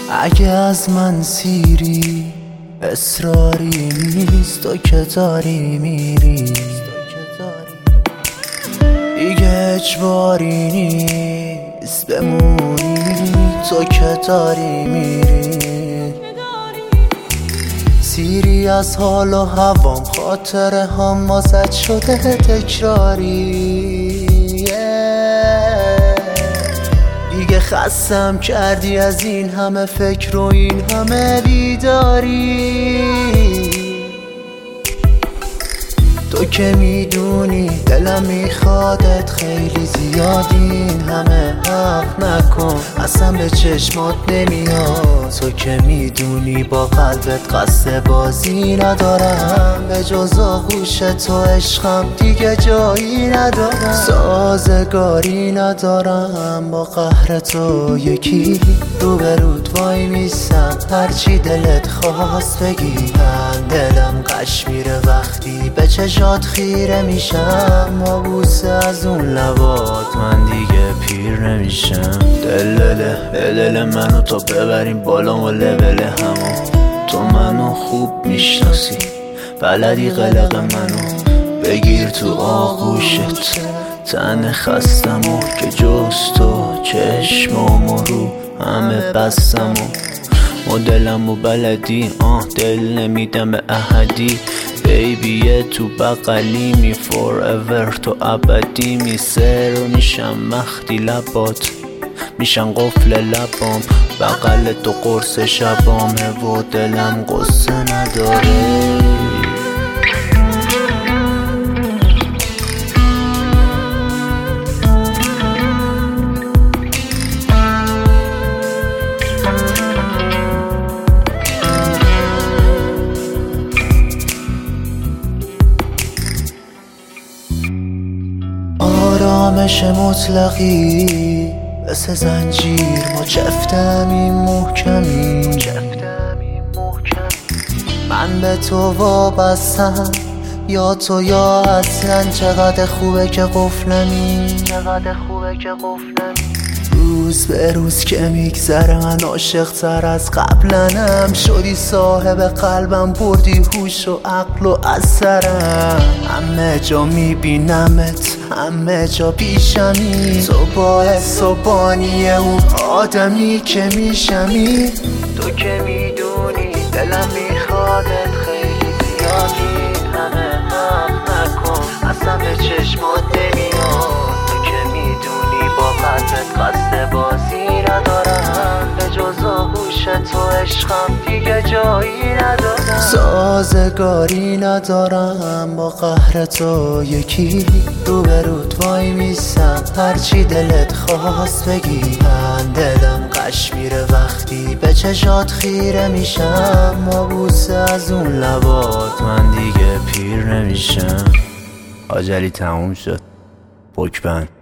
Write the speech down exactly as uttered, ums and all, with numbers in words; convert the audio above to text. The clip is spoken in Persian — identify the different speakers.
Speaker 1: اگه از من سیری اصراری نیست تو که داری میری، دیگه اجباری نیست بمونی تو که داری میری. سیری از حال و هوام، خاطره هم مازد شده تکراری. دیگه خستم کردی از این همه فکر و این همه بیداری. تو که میدونی دلم میخوادت خیلی زیادی، این همه حق نکن اصلا به چشمات نمیاد. تو که میدونی با قلبت قصد بازی ندارم، به جز آغوش تو عشقم دیگه جایی ندارم. سازگاری ندارم با قهر تو، یکی روبرود وای میسم هرچی دلت خواست بگی. من دلم قش میره وقتی به چشات خیره میشم، ما بوسه از اون لبات من دیگه پیر نمیشم. دلله دلله منو تا ببریم بالا و لول همو، تو منو خوب میشناسی بلدی قلق منو بگیر تو آغوشت. تن خستم و که جز تو چشمام رو همه بستم و مدلم و بلدی آه دل نمیدم به احدی. بیبیه تو بقلی می forever تو ابدی می سر میشم مختی لبات میشن قفل لبام، بقل تو قرص شبامه و دلم قصه نداره. آرامش مطلقی مثل زنجیر ما چفتم این محکمی. من به تو وابستم یا تو یا اصلا، چقدر خوبه که قفلمی، چقدر خوبه که قفلمی. روز به روز که میگذره من عاشق تر از قبلنم شدی، صاحب قلبم بردی هوش و عقل و اثرم. همه جا میبینمت همه جا پیشمی، تو باعث و بانی اون آدمی که میشمی. تو که میدونی دلم میخوادت خیلی زیادی، همه هم نکن اصلا به چشمات نمیاد. تو که میدونی با قلبت قصد بازی ندارم، به جز آغوش تو عشقم دیگه جایی ندارم. سازگاری ندارم با قهر تو، یکی روبرود وای میسم هرچی دلت خواست بگی. من دلم قش میره وقتی به چشات خیره میشم، ما بوسه از اون لبات من دیگه پیر نمیشم. آجلی تموم شد، پکبند.